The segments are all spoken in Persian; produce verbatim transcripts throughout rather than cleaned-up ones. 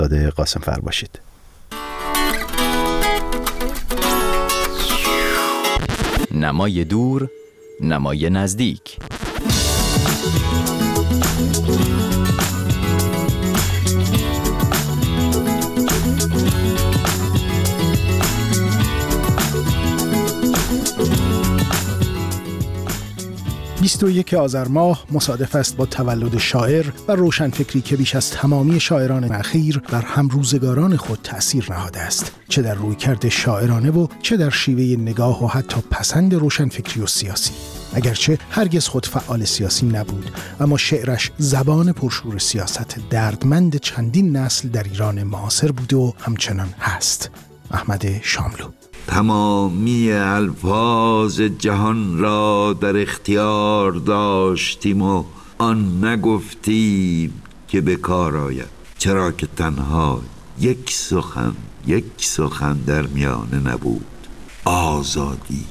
داده قاسم فر باشید. نمای دور، نمای نزدیک. بیست و یک آذر ماه مصادف است با تولد شاعر و روشنفکری که بیش از تمامی شاعران اخیر بر همروزگاران خود تأثیر نهاده است، چه در رویکرد شاعرانه و چه در شیوه نگاه و حتی پسند روشنفکری و سیاسی. اگرچه هرگز خود فعال سیاسی نبود، اما شعرش زبان پرشور سیاست دردمند چندین نسل در ایران معاصر بود و همچنان هست. احمد شاملو. تمامی الفاظ جهان را در اختیار داشتیم و آن نگفتیم که به کار آید، چرا که تنها یک سخن یک سخن در میانه نبود: آزادی.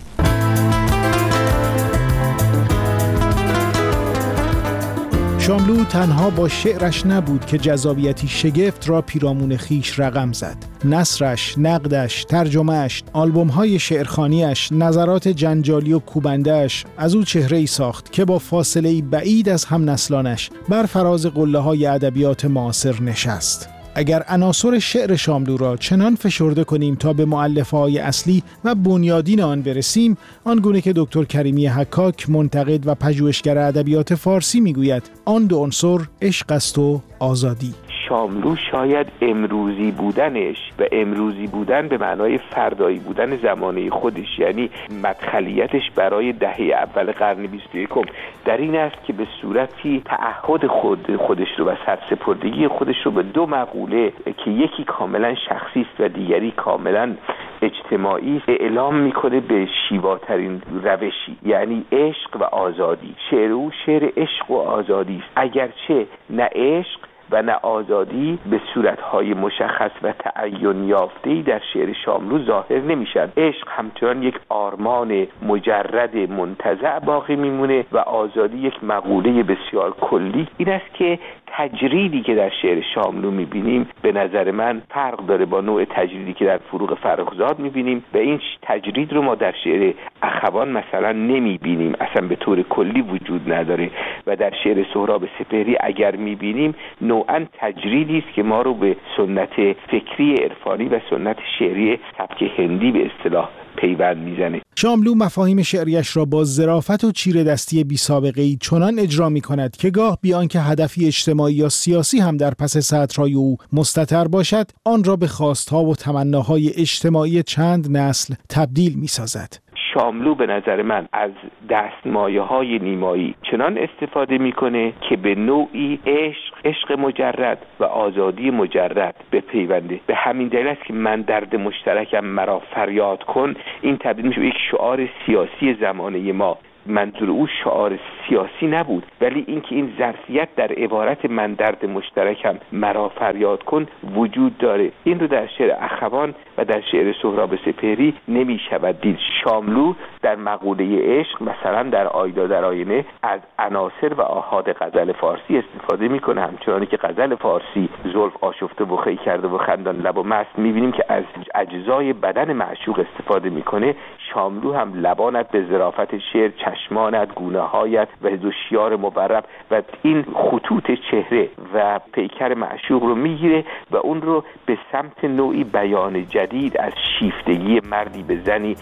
شاملو تنها با شعرش نبود که جذابیتی شگفت را پیرامون خیش رقم زد. نثرش، نقدش، ترجمهش، آلبوم‌های شعرخوانیش، نظرات جنجالی و کوبنده‌اش از او چهره‌ای ساخت که با فاصله‌ای بعید از هم نسلانش بر فراز قله‌های ادبیات معاصر نشست. اگر عناصر شعر شاملو را چنان فشرده کنیم تا به مؤلفه‌های اصلی و بنیادین آن برسیم، آنگونه که دکتر کریمی حکاک، منتقد و پژوهشگر ادبیات فارسی میگوید، آن دو عنصر عشق است و آزادی. شاملو شاید امروزی بودنش و امروزی بودن به معنای فردایی بودن زمانه خودش، یعنی مدخلیتش برای دهه اول قرن بیست و یکم در این است که به صورتی تعهد خود خودش رو و سرسپردگی خودش رو به دو مقوله که یکی کاملا شخصی است و دیگری کاملا اجتماعی است اعلام میکنه به شیواترین روشی، یعنی عشق و آزادی. شعر او شعر عشق و آزادی است، اگرچه نه عشق و نه آزادی به صورتهای مشخص و تعین یافته‌ای در شعر شاملو ظاهر نمیشن. عشق همچنان یک آرمان مجرد منتزع باقی میمونه و آزادی یک مقوله بسیار کلی. این است که تجریدی که در شعر شاملو میبینیم به نظر من فرق داره با نوع تجریدی که در فروغ فرخزاد میبینیم و این تجرید رو ما در شعر اخوان مثلا نمیبینیم، اصلا به طور کلی وجود نداره و در شعر سهراب سپهری اگر میبینیم نوعاً تجریدی است که ما رو به سنت فکری عرفانی و سنت شعری سبک هندی به اصطلاح پیوند میزنه. شاملو مفاهیم شعریش را با ظرافت و چیره‌دستی بی‌سابقه‌ای چنان اجرا می‌کند که گاه بیان که هدفی اجتماعی یا سیاسی هم در پس سطرهای او مستتر باشد، آن را به خواست‌ها و تمناهای اجتماعی چند نسل تبدیل می‌سازد. شاملو به نظر من از دستمایه‌های نیمایی چنان استفاده میکنه که به نوعی عشق، عشق مجرد و آزادی مجرد بپیونده. به همین دلیل است که من درد مشترکم مرا فریاد کن، این تبدیل میشه به یک شعار سیاسی زمانه ما. منظور او شعار سیاسی نبود، ولی اینکه این ظرفیت در عبارت من درد مشترکم مرا فریاد کن وجود داره. این رو در شعر اخوان و در شعر سهراب سپهری نمی شود دید. شاملو در مقوله عشق مثلا در آیدا در آینه از عناصر و آحاد غزل فارسی استفاده میکنه، همچنانی که غزل فارسی زلف آشفته و خی کرده و خندان لب و مست میبینیم که از اجزای بدن معشوق استفاده میکنه. شاملو هم لبانت به ظرافت شعر، چشمانت، گونه‌هایت و دوشیار مبرب و این خطوط چهره و پیکر معشوق رو میگیره و اون رو به سمت نوعی بیان جدید از شیفتگی مردی به زنی.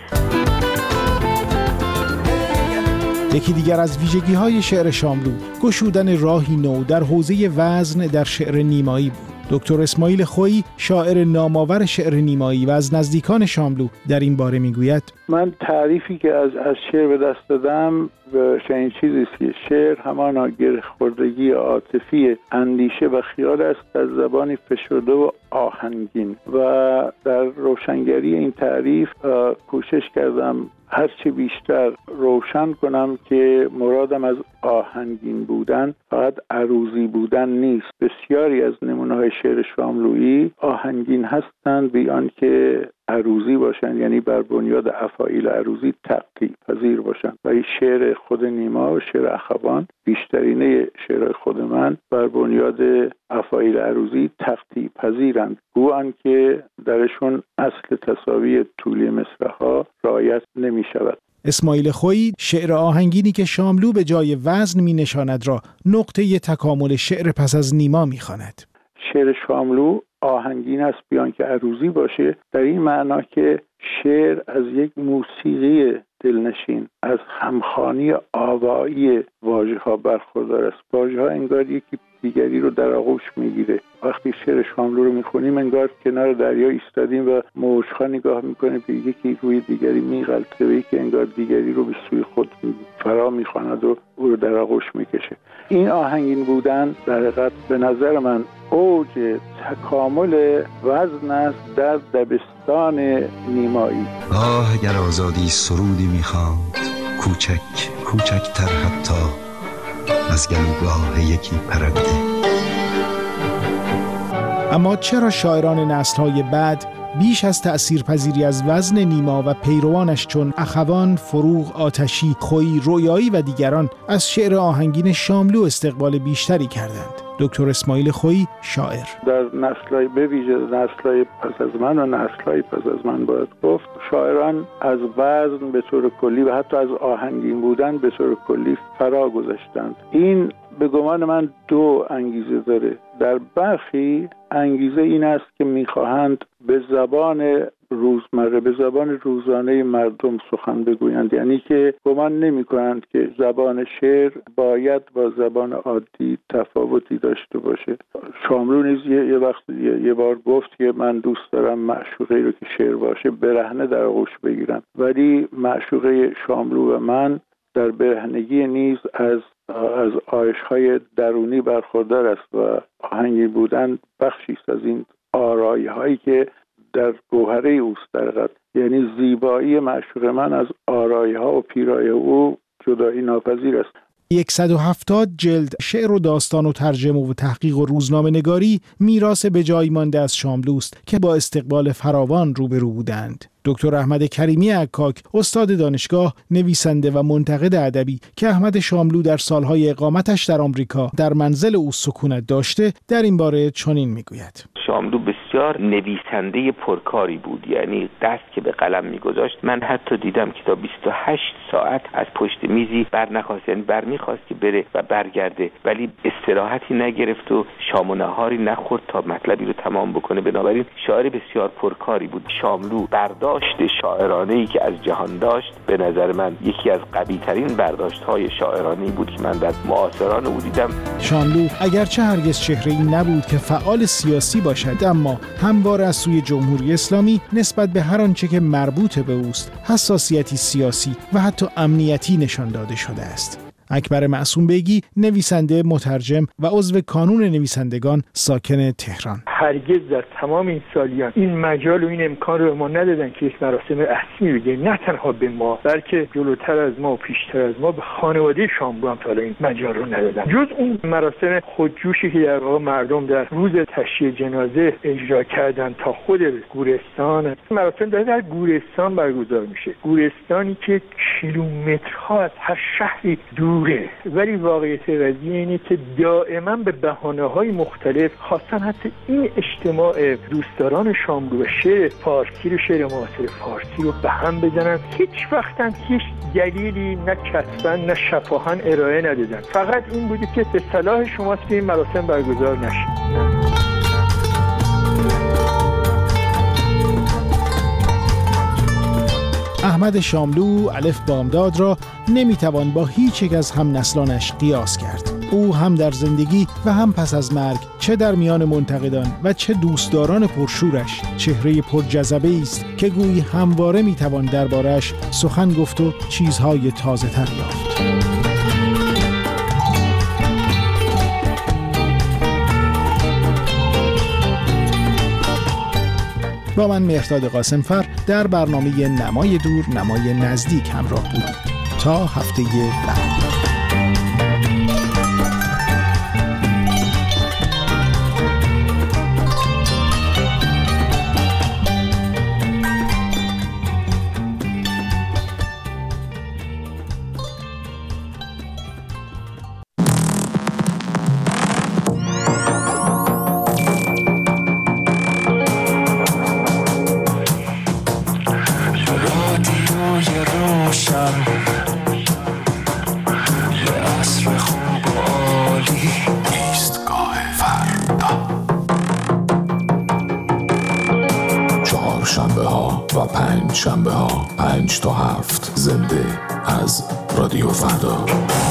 یکی دیگر از ویژگی‌های شعر شاملو گشودن راهی نو در حوزه وزن در شعر نیمایی بود. دکتر اسماعیل خویی، شاعر نامآور شعر نیمایی و از نزدیکان شاملو، در این باره میگوید: من تعریفی که از از شعر به دست دادم به چنین چیزی است که شعر همانا گره‌خوردگی عاطفی اندیشه و خیال است در زبانی فشرده و آهنگین و در روشنگری این تعریف کوشش کردم هرچی بیشتر روشن کنم که مرادم از آهنگین بودن فقط عروضی بودن نیست. بسیاری از نمونه‌های شعر شاملویی آهنگین هستند بی آنکه عروضی باشن، یعنی بر بنیاد افاعیل عروضی تقطیع پذیر باشن. و این شعر خود نیما و شعر اخوان، بیشترینه شعر خود من بر بنیاد افاعیل عروضی تقطیع پذیرند، گویند که درشون اصل تساوی طولی مصرع‌ها رعایت نمی شود. اسماعیل خویی شعر آهنگینی که شاملو به جای وزن می نشاند را نقطه تکامل شعر پس از نیما می خواند. شعر شاملو آهنگین است بیان که عروضی باشه، در این معنا که شعر از یک موسیقی دلنشین، از همخوانی آوایی واژه ها برخوردار است. واژه ها انگار یکی دیگری رو در آغوش میگیره. وقتی شعر شاملو رو میخونیم انگار کنار دریا ایستادیم و موج‌ها نگاه میکنیم به یکی روی دیگری میغلطه و یکی انگار دیگری رو به سوی خود فرا میخواند و او رو در آغوش میکشه. این آهنگین بودن در حقیقت به نظر من اوج تکامل وزن است در دبستان نیمایی. آه اگر آزادی سرودی میخواند، کوچک کوچکتر حتی از گلوگاه یکی پرنده. اما چرا شاعران نسل‌های بعد بیش از تأثیرپذیری از وزن نیما و پیروانش چون اخوان، فروغ، آتشی، خویی، رویایی و دیگران از شعر آهنگین شاملو استقبال بیشتری کردند؟ دکتر اسماعیل خویی، شاعر: در نسل‌های به ویژه نسل‌های پس از من و نسل‌های پس از من باید گفت شاعران از وزن به طور کلی و حتی از آهنگین بودن به طور کلی فرا گذاشتند. این به گمان من دو انگیزه داره. در برخی انگیزه این است که می‌خواهند به زبان روزمره، به زبان روزانه مردم سخن بگویند، یعنی که گمان نمی کنند که زبان شعر باید با زبان عادی تفاوتی داشته باشه. شاملو نیز یه, یه وقت یه, یه بار گفت که من دوست دارم معشوقه‌ای رو که شعر باشه برهنه در آغوش بگیرم، ولی معشوقه شاملو و من در برهنگی نیز از از آیش‌های درونی برخوردار است و آهنگین بودن بخشی است از این آرایی‌هایی که در گوهره اوست. در حقیقت یعنی زیبایی معشوق من از آرایی‌ها و پیرایه او جدایی ناپذیر است. صد و هفتاد جلد شعر و داستان و ترجمه و تحقیق و روزنامه نگاری میراث به جای مانده از شاملوست که با استقبال فراوان روبرو بودند. دکتر احمد کریمی عکاک، استاد دانشگاه، نویسنده و منتقد ادبی که احمد شاملو در سالهای اقامتش در آمریکا در منزل او سکونت داشته، در این باره چنین میگوید: شاملو بسیار نویسنده پرکاری بود، یعنی دست که به قلم میگذاشت من حتی دیدم که تا بیست و هشت ساعت از پشت میزی بر نخواست، یعنی بر میخواست که بره و برگرده، ولی استراحتی نگرفت و شام و نهاری نخورد تا مطلبی رو تمام بکنه. بنابراین شاعر بسیار پرکاری بود. شاملو برداشت شاعرانه‌ای که از جهان داشت به نظر من یکی از قوی‌ترین برداشت‌های شاعرانه‌ای بود که من در معاصران او دیدم. شاملو اگرچه هرگز چهره‌ای نبود که فعال سیاسی باشد، اما همواره از سوی جمهوری اسلامی نسبت به هر آنچه که مربوط به اوست حساسیتی سیاسی و حتی امنیتی نشان داده شده است. اکبر معصوم بیگی، نویسنده، مترجم و عضو کانون نویسندگان، ساکن تهران: هرگز در تمام این سالیان این مجال و این امکان رو به ما ندادن که یک مراسم رسمی بگیم، نه تنها به ما بلکه جلوتر از ما و پیشتر از ما به خانواده شاملو هم تا این مجال رو ندادن. جز اون مراسم خودجوشی که در واقع مردم در روز تشییع جنازه اجرا کردن تا خود گورستان، مراسم در گورستان برگزار میشه، گورستانی که کیلومترها از هر شهری دوره، ولی واقعیت قضیه اینه که دائما به بهانه‌های مختلف خواستن حتی این اجتماع دوستداران شاملو و شعر فارسی رو، شعر معاصر فارسی رو به هم بزنن. هیچ وقت هم هیچ دلیلی نه کتباً نه شفاهاً ارائه ندادن، فقط این بوده که به صلاح شماست که این مراسم برگزار نشه. احمد شاملو الف بامداد را نمیتوان با هیچ یک از هم نسلانش قیاس کرد. او هم در زندگی و هم پس از مرگ، چه در میان منتقدان و چه دوستداران پرشورش، چهره پرجذبه است که گویی همواره میتوان دربارش سخن گفت و چیزهای تازه تر یافت. با من مهرداد قاسمفر در برنامه نمای دور نمای نزدیک همراه بودید. تا هفته بعد. و پنج شنبه ها پنج تا هفت زنده از رادیو فردا.